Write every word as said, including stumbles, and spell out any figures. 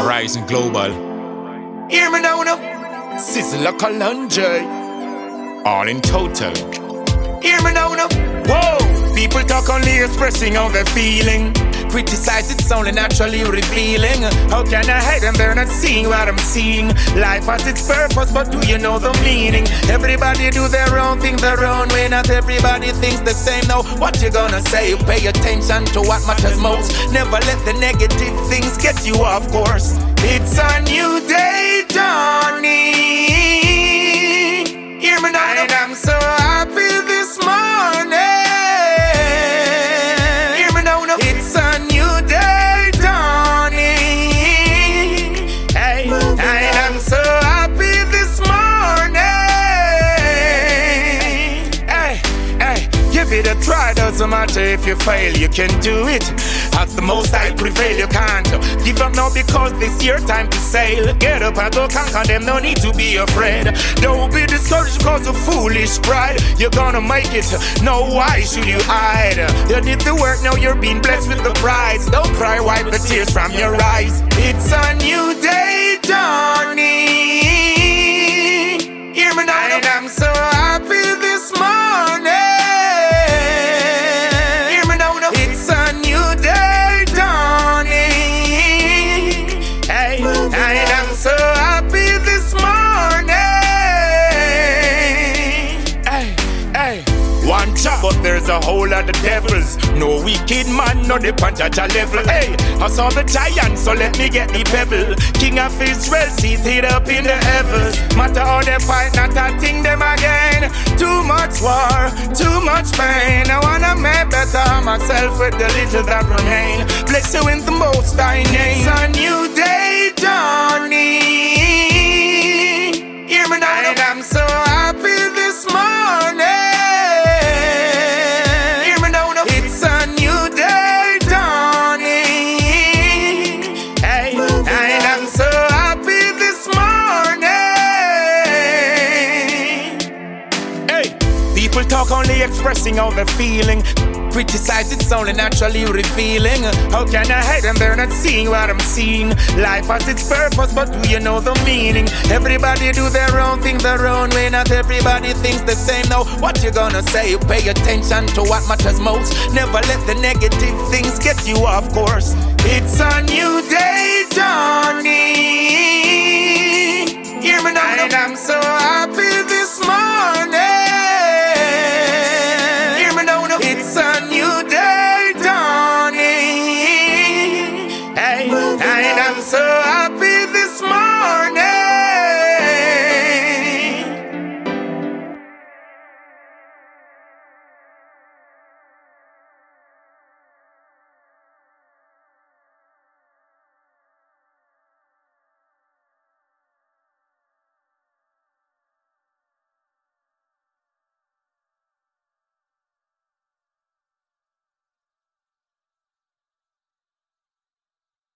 Rising Global. Hear me now, no. Sizzla Kalonji. All in total. Hear me now, no. Whoa! People talk only expressing how they're feeling. Criticize, it's only naturally revealing. How can I hide them? They're not seeing what I'm seeing. Life has its purpose, but do you know the meaning? Everybody do their own thing their own way. Not everybody thinks the same. Now, what you gonna say? Pay attention to what matters most. Never let the negative things get you off course. It's a new day dawning. Hear me now, and I'm so happy this morning. Hear me now, no. It's a new day dawning. Hey, and I'm so happy this morning. Hey, hey, give it a try. Doesn't matter if you fail, you can do it. Ask the most I prevail, you can't give up now because this your time to sail. Get up and go conquer them, no need to be afraid. Don't be discouraged because of foolish pride. You're gonna make it, no why should you hide? You did the work, now you're being blessed with the prize. Don't cry, wipe the tears from your eyes. It's a new day dawning. Hear me now, and I'm so happy this morning. Hear me now, no. It's a new day dawning. Hey, and I'm so happy this morning. Hey, hey. One job, but there's a whole lot of devils. No wicked man, no the panchacha level. Hey, I saw the giant, so let me get the pebble. King of Israel, seated up in the heavens. Matter how they fight, not a thing them again. Too much war, too much pain. I wanna make better myself with the little that remain. Bless you in the most high name. It's a new day dawning. Hear me now, and I'm so happy this morning. People talk only expressing how they're feeling. Criticize, it's only naturally revealing. How can I hide them? They're not seeing what I'm seeing. Life has its purpose, but do you know the meaning? Everybody do their own thing their own way. Not everybody thinks the same. Now, what you gonna say? Pay attention to what matters most. Never let the negative things get you off course. It's a new day dawning. Hear me now, and I'm so happy this morning. It's a new day dawning. Hey, and I'm so